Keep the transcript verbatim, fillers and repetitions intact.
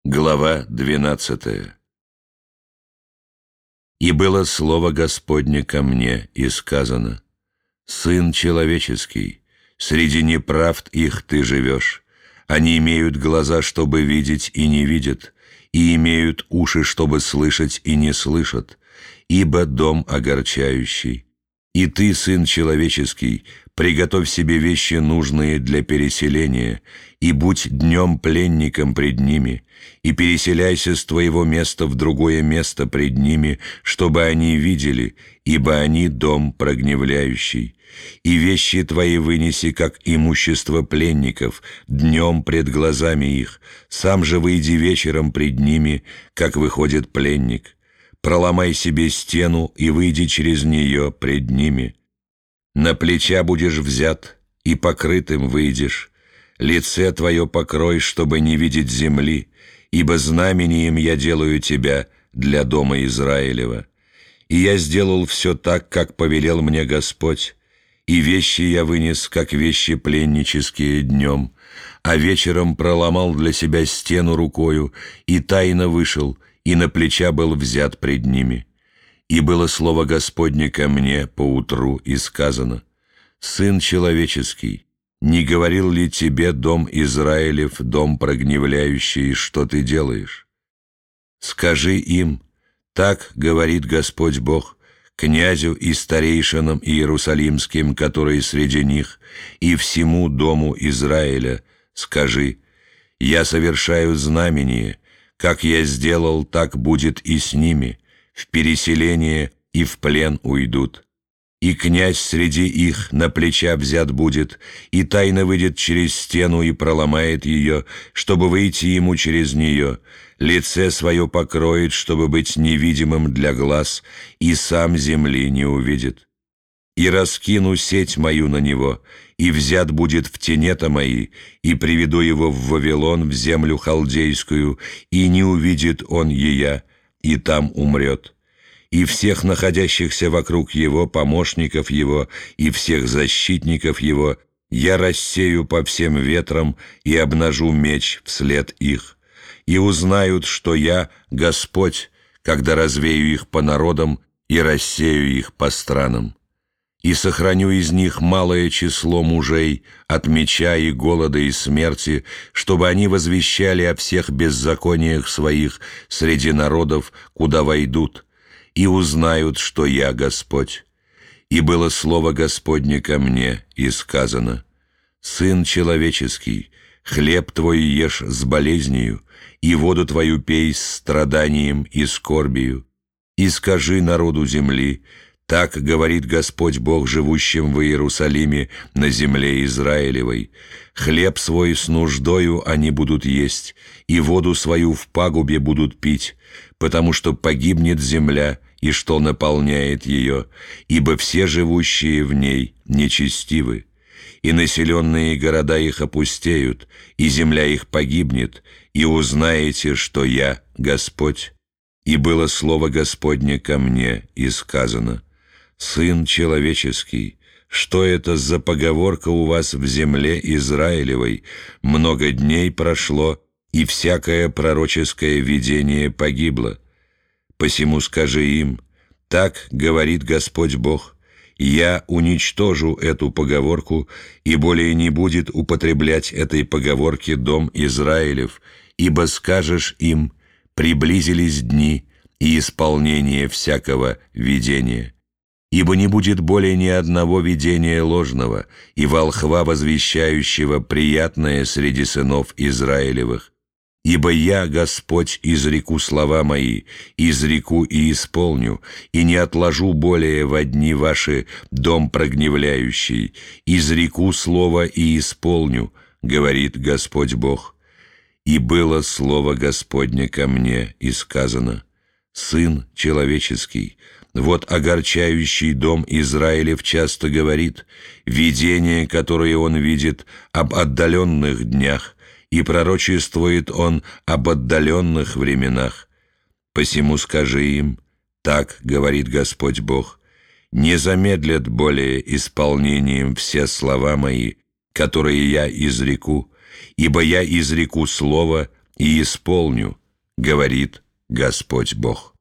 Глава двенадцатая. «И было слово Господне ко мне, и сказано: Сын человеческий, среди неправд их ты живешь. Они имеют глаза, чтобы видеть, и не видят, и имеют уши, чтобы слышать, и не слышат, ибо дом огорчающий. И ты, сын человеческий, приготовь себе вещи, нужные для переселения, и будь днем пленником пред ними, и переселяйся с твоего места в другое место пред ними, чтобы они видели, ибо они дом прогневляющий. И вещи твои вынеси, как имущество пленников, днем пред глазами их, сам же выйди вечером пред ними, как выходит пленник. Проломай себе стену и выйди через нее пред ними. На плеча будешь взят, и покрытым выйдешь. Лице твое покрой, чтобы не видеть земли, ибо знамением я делаю тебя для дома Израилева. И я сделал все так, как повелел мне Господь, и вещи я вынес, как вещи пленнические днем, а вечером проломал для себя стену рукою, и тайно вышел, и на плеча был взят пред ними. И было слово Господне ко мне поутру, и сказано: Сын человеческий, не говорил ли тебе дом Израилев, дом прогневляющий, что ты делаешь? Скажи им: так говорит Господь Бог, князю и старейшинам иерусалимским, которые среди них, и всему дому Израиля, скажи: я совершаю знамение, как я сделал, так будет и с ними, в переселение и в плен уйдут. И князь среди их на плеча взят будет, и тайно выйдет через стену и проломает ее, чтобы выйти ему через нее, лице свое покроет, чтобы быть невидимым для глаз, и сам земли не увидит. И раскину сеть мою на него, и взят будет в тенета мои, и приведу его в Вавилон, в землю халдейскую, и не увидит он ея, и там умрет. И всех находящихся вокруг его, помощников его, и всех защитников его я рассею по всем ветрам и обнажу меч вслед их. И узнают, что я Господь, когда развею их по народам и рассею их по странам. И сохраню из них малое число мужей от меча и голода и смерти, чтобы они возвещали о всех беззакониях своих среди народов, куда войдут, и узнают, что я Господь. И было слово Господне ко мне, и сказано: Сын человеческий, хлеб твой ешь с болезнью, и воду твою пей с страданием и скорбию. И скажи народу земли: так говорит Господь Бог, живущим в Иерусалиме на земле Израилевой: хлеб свой с нуждою они будут есть, и воду свою в пагубе будут пить, потому что погибнет земля, и что наполняет ее, ибо все живущие в ней нечестивы. И населенные города их опустеют, и земля их погибнет, и узнаете, что я Господь. И было слово Господне ко мне, и сказано: Сын человеческий, что это за поговорка у вас в земле Израилевой? Много дней прошло, и всякое пророческое видение погибло. Посему скажи им: так говорит Господь Бог, я уничтожу эту поговорку, и более не будет употреблять этой поговорки дом Израилев, ибо скажешь им: приблизились дни и исполнение всякого видения. Ибо не будет более ни одного видения ложного и волхва, возвещающего приятное среди сынов Израилевых. Ибо я, Господь, изреку слова мои, изреку и исполню, и не отложу более во дни ваши дом прогневляющий, изреку слово и исполню, говорит Господь Бог. И было слово Господне ко мне, и сказано: Сын человеческий, вот огорчающий дом Израилев часто говорит, видение, которое он видит об отдаленных днях, и пророчествует он об отдаленных временах. Посему скажи им: так говорит Господь Бог, не замедлят более исполнением все слова мои, которые я изреку, ибо я изреку слово и исполню, говорит Господь Бог».